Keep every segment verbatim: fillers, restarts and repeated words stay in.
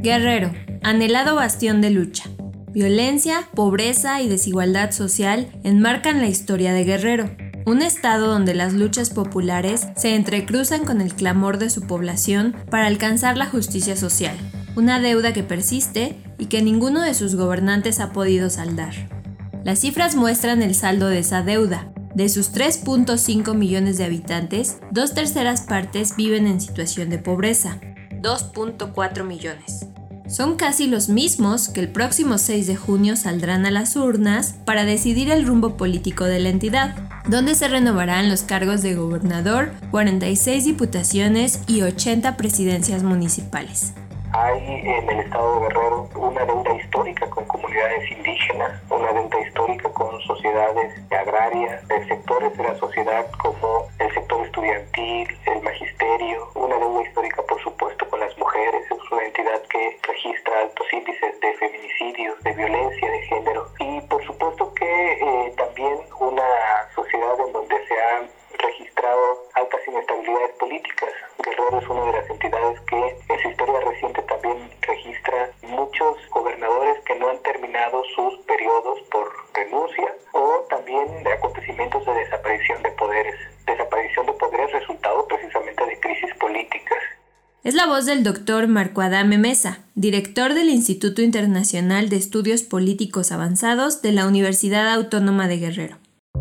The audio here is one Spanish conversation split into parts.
Guerrero, anhelado bastión de lucha. Violencia, pobreza y desigualdad social enmarcan la historia de Guerrero, un estado donde las luchas populares se entrecruzan con el clamor de su población para alcanzar la justicia social, una deuda que persiste y que ninguno de sus gobernantes ha podido saldar. Las cifras muestran el saldo de esa deuda. De sus tres punto cinco millones de habitantes, dos terceras partes viven en situación de pobreza, dos punto cuatro millones. Son casi los mismos que el próximo seis de junio saldrán a las urnas para decidir el rumbo político de la entidad, donde se renovarán los cargos de gobernador, cuarenta y seis diputaciones y ochenta presidencias municipales. Hay en el estado de Guerrero una deuda histórica con comunidades indígenas, una deuda histórica con sociedades agrarias, de sectores de la sociedad como el sector estudiantil, el magisterio, una deuda histórica por supuesto con las mujeres. Es una entidad que registra altos índices de feminicidios, de violencia de género y por supuesto que eh, también una sociedad en donde se han registrado altas inestabilidades políticas. Guerrero es una de las entidades que en su historia reciente también registra muchos gobernadores que no han terminado sus periodos por renuncia o también de acontecimientos de desaparición de poderes. Desaparición de poderes resultado precisamente de crisis políticas. Es la voz del doctor Marco Adame Mesa, director del Instituto Internacional de Estudios Políticos Avanzados de la Universidad Autónoma de Guerrero.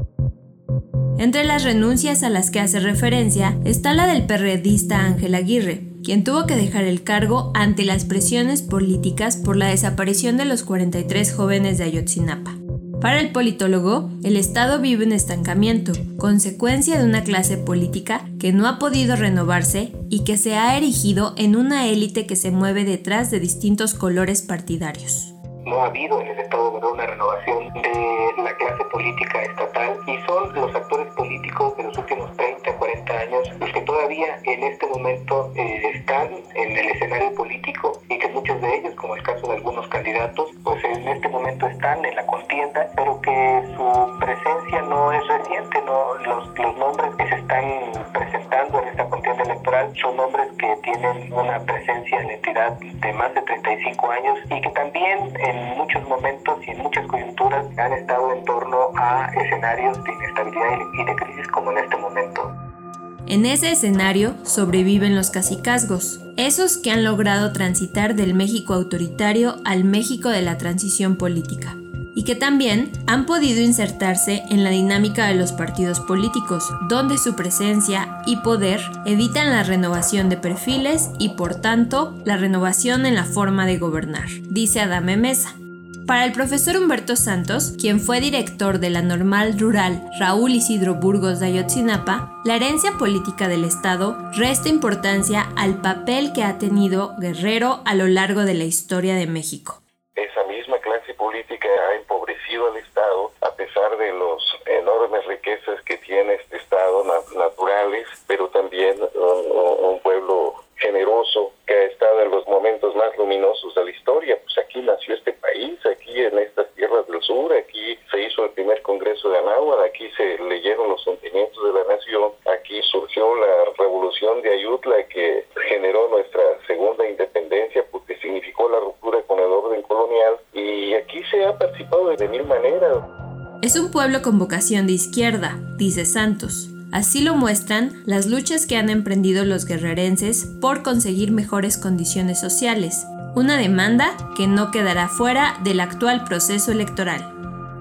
Entre las renuncias a las que hace referencia está la del perredista Ángel Aguirre, quien tuvo que dejar el cargo ante las presiones políticas por la desaparición de los cuarenta y tres jóvenes de Ayotzinapa. Para el politólogo, el Estado vive un estancamiento, consecuencia de una clase política que no ha podido renovarse y que se ha erigido en una élite que se mueve detrás de distintos colores partidarios. No ha habido en el Estado de Guerrero una renovación de la clase política estatal y son los actores políticos de los últimos treinta, cuarenta años los que todavía en este momento eh, están en el escenario político y que muchos de ellos, como el caso de algunos candidatos, pues en este momento están en la contienda, pero que su presencia no es reciente, no los, los nombres que se están presentando en esta contienda electoral son nombres que tienen una presencia en la entidad de más de treinta y cinco años y que también en muchos momentos y en muchas coyunturas han estado en torno a escenarios de inestabilidad y de crisis como en este momento. En ese escenario sobreviven los cacicazgos, esos que han logrado transitar del México autoritario al México de la transición política, y que también han podido insertarse en la dinámica de los partidos políticos, donde su presencia y poder evitan la renovación de perfiles y, por tanto, la renovación en la forma de gobernar, dice Adame Mesa. Para el profesor Humberto Santos, quien fue director de la Normal Rural Raúl Isidro Burgos de Ayotzinapa, la herencia política del Estado resta importancia al papel que ha tenido Guerrero a lo largo de la historia de México. Esa misma clase política ha empobrecido al Estado a pesar de las enormes riquezas que tiene este Estado naturales, pero también un, un pueblo generoso que ha estado en los momentos más luminosos de la historia. Pues aquí nació este país, aquí en estas tierras del sur, aquí se hizo el primer Congreso de Anáhuac, aquí se leyeron los sentimientos de la nación, aquí surgió la revolución de Ayutla que generó nuestra segunda independencia porque significó la ruptura con el orden colonial y aquí se ha participado de mil maneras. Es un pueblo con vocación de izquierda, dice Santos. Así lo muestran las luchas que han emprendido los guerrerenses por conseguir mejores condiciones sociales, una demanda que no quedará fuera del actual proceso electoral.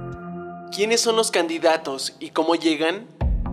¿Quiénes son los candidatos y cómo llegan?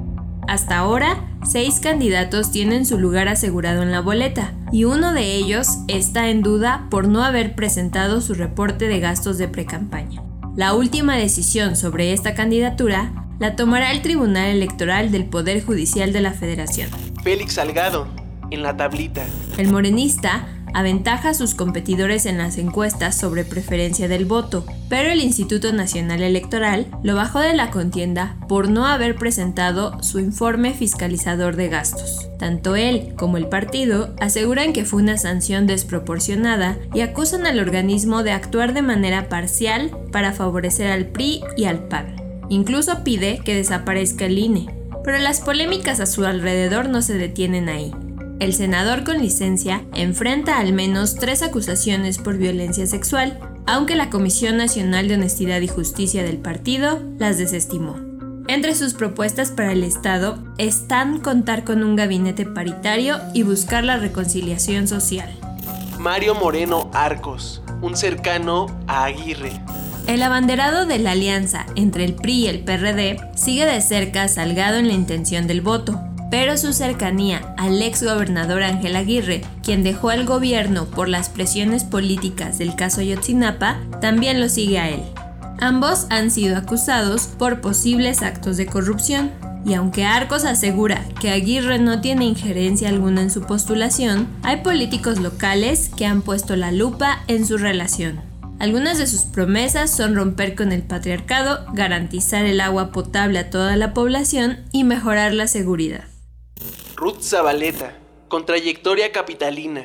Hasta ahora, seis candidatos tienen su lugar asegurado en la boleta, y uno de ellos está en duda por no haber presentado su reporte de gastos de precampaña. La última decisión sobre esta candidatura la tomará el Tribunal Electoral del Poder Judicial de la Federación. Félix Salgado, en la tablita. El morenista aventaja a sus competidores en las encuestas sobre preferencia del voto, pero el Instituto Nacional Electoral lo bajó de la contienda por no haber presentado su informe fiscalizador de gastos. Tanto él como el partido aseguran que fue una sanción desproporcionada y acusan al organismo de actuar de manera parcial para favorecer al P R I y al P A N. Incluso pide que desaparezca el I N E, pero las polémicas a su alrededor no se detienen ahí. El senador con licencia enfrenta al menos tres acusaciones por violencia sexual, aunque la Comisión Nacional de Honestidad y Justicia del partido las desestimó. Entre sus propuestas para el Estado están contar con un gabinete paritario y buscar la reconciliación social. Mario Moreno Arcos, un cercano a Aguirre. El abanderado de la alianza entre el P R I y el P R D sigue de cerca a Salgado en la intención del voto, pero su cercanía al ex gobernador Ángel Aguirre, quien dejó al gobierno por las presiones políticas del caso Ayotzinapa, también lo sigue a él. Ambos han sido acusados por posibles actos de corrupción, y aunque Arcos asegura que Aguirre no tiene injerencia alguna en su postulación, hay políticos locales que han puesto la lupa en su relación. Algunas de sus promesas son romper con el patriarcado, garantizar el agua potable a toda la población y mejorar la seguridad. Ruth Zabaleta, con trayectoria capitalina.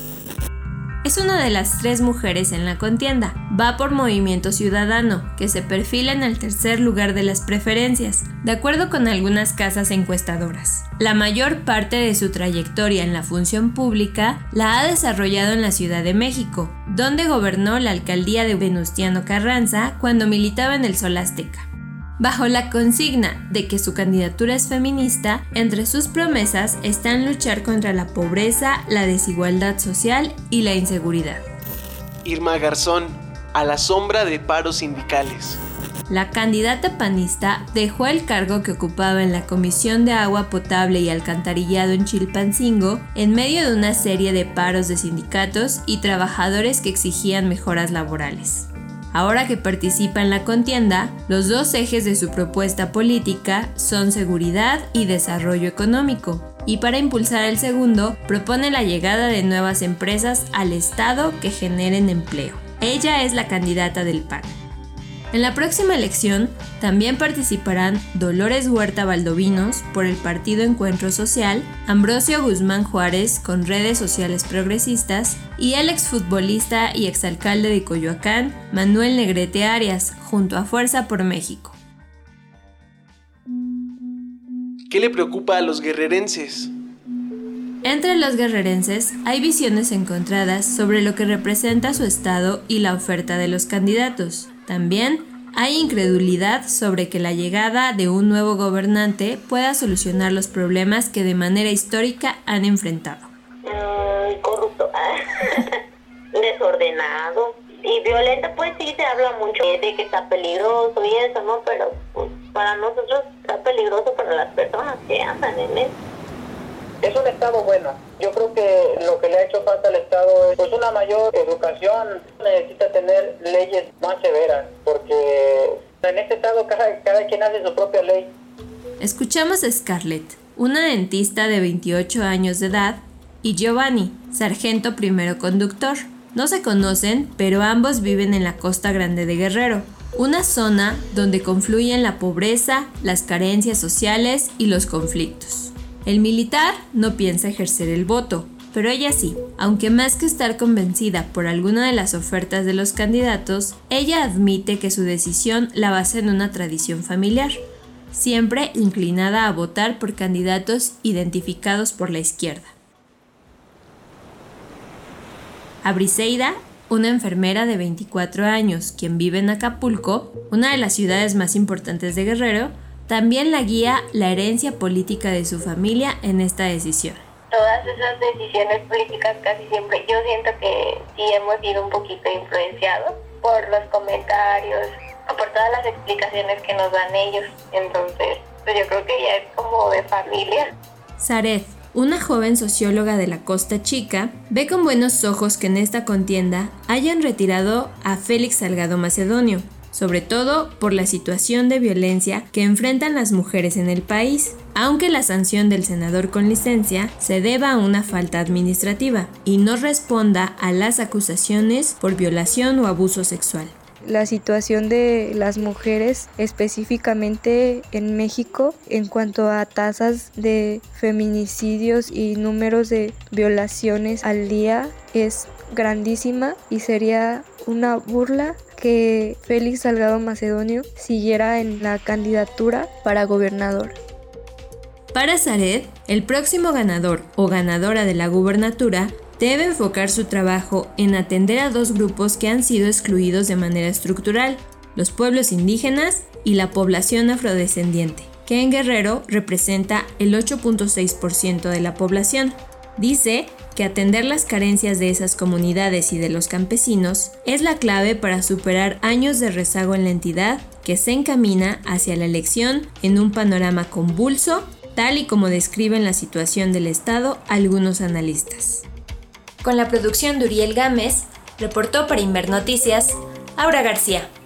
Es una de las tres mujeres en la contienda. Va por Movimiento Ciudadano, que se perfila en el tercer lugar de las preferencias, de acuerdo con algunas casas encuestadoras. La mayor parte de su trayectoria en la función pública la ha desarrollado en la Ciudad de México, donde gobernó la alcaldía de Venustiano Carranza cuando militaba en el Sol Azteca. Bajo la consigna de que su candidatura es feminista, entre sus promesas están luchar contra la pobreza, la desigualdad social y la inseguridad. Irma Garzón, a la sombra de paros sindicales. La candidata panista dejó el cargo que ocupaba en la Comisión de Agua Potable y Alcantarillado en Chilpancingo en medio de una serie de paros de sindicatos y trabajadores que exigían mejoras laborales. Ahora que participa en la contienda, los dos ejes de su propuesta política son seguridad y desarrollo económico, y para impulsar el segundo, propone la llegada de nuevas empresas al Estado que generen empleo. Ella es la candidata del P A N. En la próxima elección también participarán Dolores Huerta Valdovinos por el Partido Encuentro Social, Ambrosio Guzmán Juárez con Redes Sociales Progresistas y el exfutbolista y exalcalde de Coyoacán, Manuel Negrete Arias, junto a Fuerza por México. ¿Qué le preocupa a los guerrerenses? Entre los guerrerenses hay visiones encontradas sobre lo que representa su estado y la oferta de los candidatos. También hay incredulidad sobre que la llegada de un nuevo gobernante pueda solucionar los problemas que de manera histórica han enfrentado. Mm, corrupto, desordenado y violento, pues sí se habla mucho de que está peligroso y eso, ¿no? Pero pues, para nosotros está peligroso para las personas que andan en él. Es un Estado bueno. Yo creo que lo que le ha hecho falta al Estado es pues, una mayor educación. Necesita tener leyes más severas, porque en este Estado cada, cada quien hace su propia ley. Escuchamos a Scarlett, una dentista de veintiocho años de edad, y Giovanni, sargento primero conductor. No se conocen, pero ambos viven en la Costa Grande de Guerrero, una zona donde confluyen la pobreza, las carencias sociales y los conflictos. El militar no piensa ejercer el voto, pero ella sí, aunque más que estar convencida por alguna de las ofertas de los candidatos, ella admite que su decisión la basa en una tradición familiar, siempre inclinada a votar por candidatos identificados por la izquierda. A Briseida, una enfermera de veinticuatro años, quien vive en Acapulco, una de las ciudades más importantes de Guerrero, también la guía la herencia política de su familia en esta decisión. Todas esas decisiones políticas casi siempre, yo siento que sí hemos sido un poquito influenciados por los comentarios o por todas las explicaciones que nos dan ellos. Entonces, pues yo creo que ya es como de familia. Zaret, una joven socióloga de la Costa Chica, ve con buenos ojos que en esta contienda hayan retirado a Félix Salgado Macedonio, sobre todo por la situación de violencia que enfrentan las mujeres en el país, aunque la sanción del senador con licencia se deba a una falta administrativa y no responda a las acusaciones por violación o abuso sexual. La situación de las mujeres específicamente en México en cuanto a tasas de feminicidios y números de violaciones al día es grandísima y sería una burla que Félix Salgado Macedonio siguiera en la candidatura para gobernador. Para Zaret, el próximo ganador o ganadora de la gubernatura debe enfocar su trabajo en atender a dos grupos que han sido excluidos de manera estructural, los pueblos indígenas y la población afrodescendiente, que en Guerrero representa el ocho punto seis por ciento de la población. Dice que atender las carencias de esas comunidades y de los campesinos es la clave para superar años de rezago en la entidad que se encamina hacia la elección en un panorama convulso, tal y como describen la situación del Estado algunos analistas. Con la producción de Uriel Gámez, reportó para Inver Noticias, Aura García.